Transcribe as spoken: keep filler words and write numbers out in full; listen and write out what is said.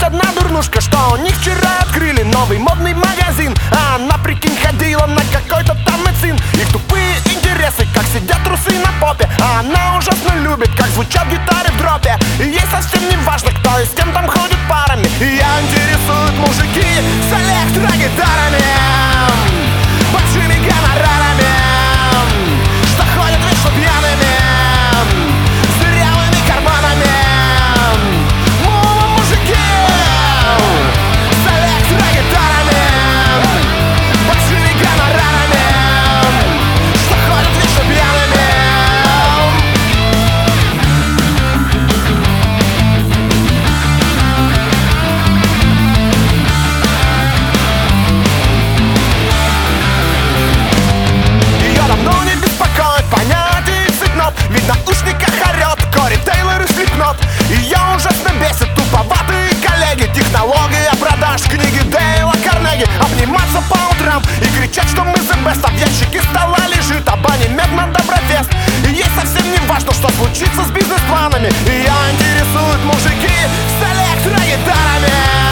одна дурнушка, что у них вчера открыли новый модный магазин. А она, прикинь, ходила на какой-то там мецин. Их тупые интересы, как сидят трусы на попе. А она ужасно любит, как звучат гитары в дропе. И ей совсем не важно, кто и с кем там ходит парами. Ее интересуют мужики с электрогитарами, большими гонорарами, что ходят вечно пьяными, с дырявыми карманами. Мужики с электрогитарами, большими гонорарами, что ходят вечно пьяными. Ее давно не беспокоит понятие цветнот, ведь в наушниках орет Кори Тейлор и Слипнот. Ее ужасно бесит туповатые коллеги, технология продаж книги Дейла Карнеги. Обниматься по утрам и кричать, что мы the best, а в ящике стола лежит абонемент на Доброфест. И ей совсем не важно, что случится с бизнес-планами. Ее интересуют мужики с электрогитарами,